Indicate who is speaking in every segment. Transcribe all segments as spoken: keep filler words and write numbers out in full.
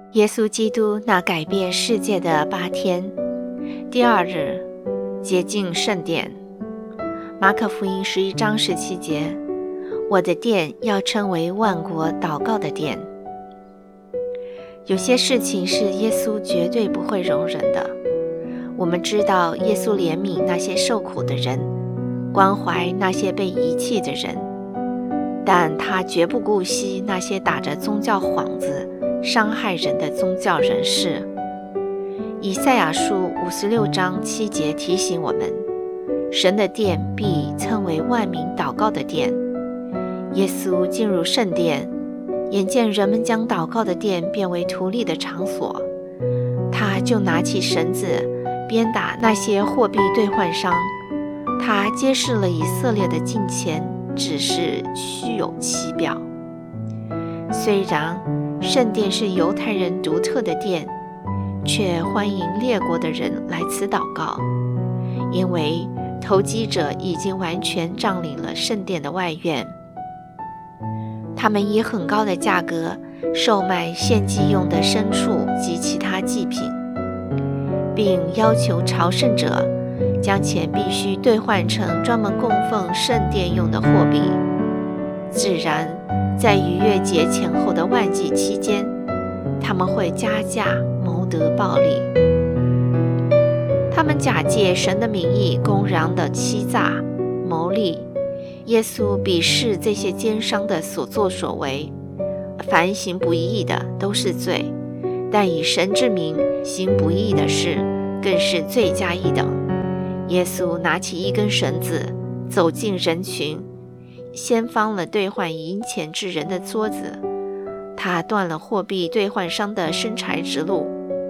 Speaker 1: 耶稣基督那改变世界的八天，第二日，洁净圣殿。马可福音十一章十七节，我的殿要称为万国祷告的殿。有些事情是耶稣绝对不会容忍的。我们知道耶稣怜悯那些受苦的人，关怀那些被遗弃的人，但他绝不顾惜那些打着宗教幌子伤害人的宗教人士。以赛亚书五十六章七节提醒我们，神的殿必称为万民祷告的殿。耶稣进入圣殿，眼见人们将祷告的殿变为图利的场所，他就拿起绳子鞭打那些货币兑换商。他揭示了以色列的金钱只是虚有其表。虽然圣殿是犹太人独特的殿，却欢迎列国的人来此祷告，因为投机者已经完全占领了圣殿的外院。他们以很高的价格售卖献祭用的牲畜及其他祭品，并要求朝圣者将钱必须兑换成专门供奉圣殿用的货币。自然，在逾越节前后的万季期间，他们会加价谋得暴利。他们假借神的名义公然的欺诈牟利。耶稣鄙视这些奸商的所作所为，凡行不义的都是罪，但以神之名行不义的事更是罪加一等。耶稣拿起一根绳子，走进人群，掀翻了兑换银钱之人的桌子，他断了货币兑换商的生财之路。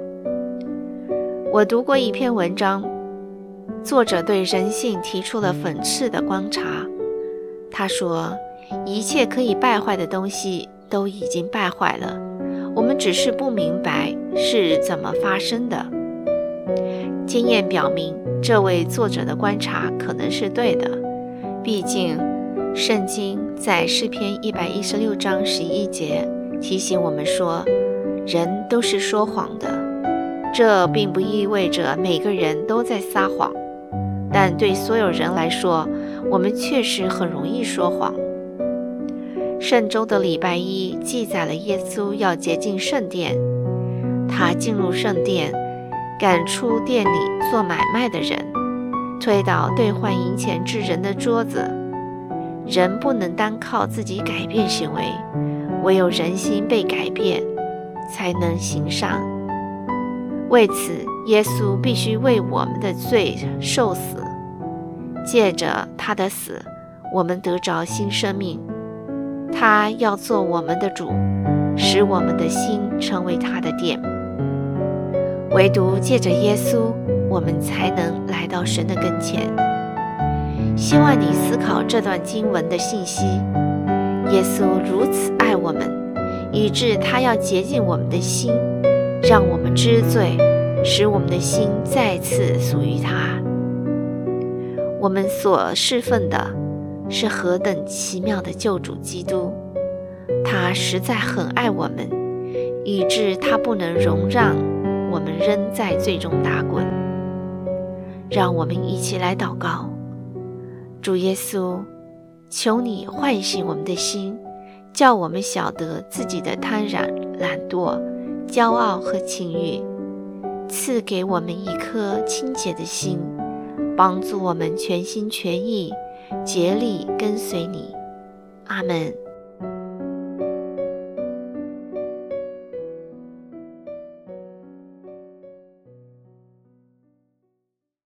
Speaker 1: 我读过一篇文章，作者对人性提出了讽刺的观察。他说，一切可以败坏的东西都已经败坏了，我们只是不明白是怎么发生的。经验表明，这位作者的观察可能是对的，毕竟圣经在诗篇一百一十六章十一节提醒我们说，人都是说谎的。这并不意味着每个人都在撒谎，但对所有人来说，我们确实很容易说谎。圣周的礼拜一记载了耶稣要洁净圣殿，他进入圣殿，赶出店里做买卖的人，推倒兑换银钱之人的桌子。人不能单靠自己改变行为，唯有人心被改变，才能行善。为此，耶稣必须为我们的罪受死，借着他的死，我们得着新生命。他要做我们的主，使我们的心成为他的殿。唯独借着耶稣，我们才能来到神的跟前。希望你思考这段经文的信息。耶稣如此爱我们，以致他要洁净我们的心，让我们知罪，使我们的心再次属于他。我们所侍奉的是何等奇妙的救主基督，他实在很爱我们，以致他不能容让我们仍在罪中打滚。让我们一起来祷告。主耶稣，求你唤醒我们的心，叫我们晓得自己的贪婪、懒惰、骄傲和情欲，赐给我们一颗清洁的心，帮助我们全心全意竭力跟随你。阿们。